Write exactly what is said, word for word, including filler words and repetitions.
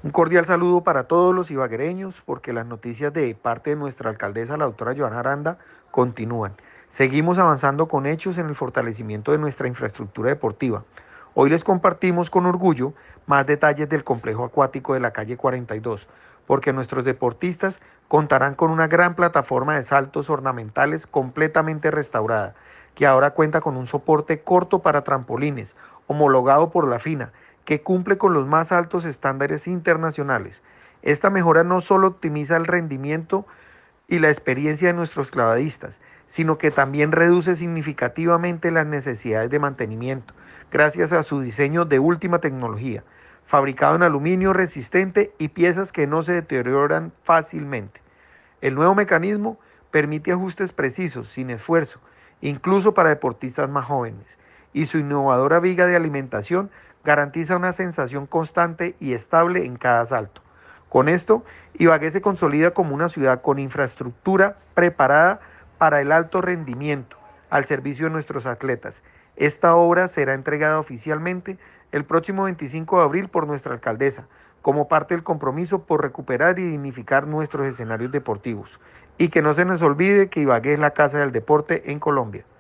Un cordial saludo para todos los ibaguereños, porque las noticias de parte de nuestra alcaldesa, la doctora Joana Aranda, continúan. Seguimos avanzando con hechos en el fortalecimiento de nuestra infraestructura deportiva. Hoy les compartimos con orgullo más detalles del complejo acuático de la calle cuarenta y dos, porque nuestros deportistas contarán con una gran plataforma de saltos ornamentales completamente restaurada, que ahora cuenta con un soporte corto para trampolines, homologado por la FINA, que cumple con los más altos estándares internacionales. Esta mejora no solo optimiza el rendimiento y la experiencia de nuestros clavadistas, sino que también reduce significativamente las necesidades de mantenimiento, gracias a su diseño de última tecnología, fabricado en aluminio resistente y piezas que no se deterioran fácilmente. El nuevo mecanismo permite ajustes precisos, sin esfuerzo, incluso para deportistas más jóvenes, y su innovadora viga de alimentación garantiza una sensación constante y estable en cada salto. Con esto, Ibagué se consolida como una ciudad con infraestructura preparada para el alto rendimiento al servicio de nuestros atletas. Esta obra será entregada oficialmente el próximo veinticinco de abril por nuestra alcaldesa, como parte del compromiso por recuperar y dignificar nuestros escenarios deportivos. Y que no se nos olvide que Ibagué es la casa del deporte en Colombia.